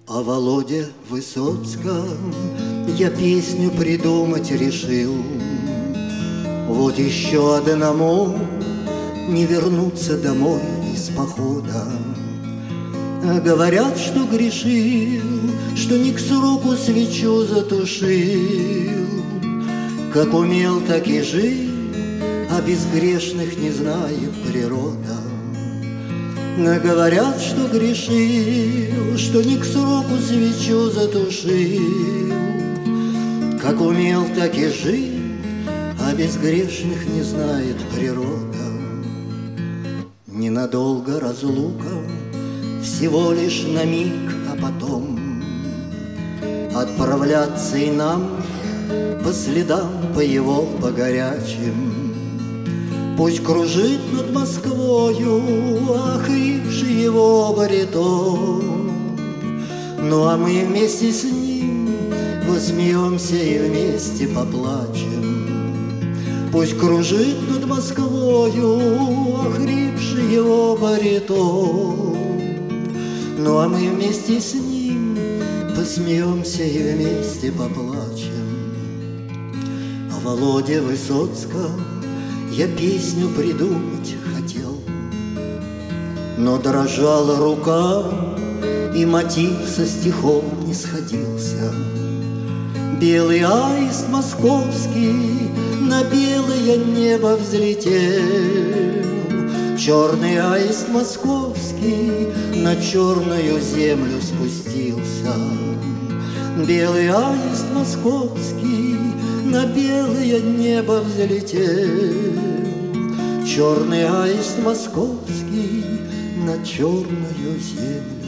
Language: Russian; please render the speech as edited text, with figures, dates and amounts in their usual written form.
О Володе Высоцком я песню придумать решил. Вот еще одному не вернуться домой из похода. Говорят, что грешил, что не к сроку свечу затушил. Как умел, так и жил, а безгрешных не знает природа. Говорят, что грешил, что не к сроку свечу затушил. Как умел, так и жил, а безгрешных не знает природа. Ненадолго разлука, всего лишь на миг, а потом отправляться и нам по следам, по его, по горячим. Пусть кружит над Москвою охрипший его баритон. Ну а мы вместе с ним посмеемся и вместе поплачем. Пусть кружит над Москвою охрипший его баритон. Ну а мы вместе с ним посмеемся и вместе поплачем. О Володе Высоцком я песню придумать хотел, но дрожала рука, и мотив со стихом не сходился. Белый аист московский на белое небо взлетел, черный аист московский на черную землю спустился. Белый аист московский на белое небо взлетел, черный аист московский на черную землю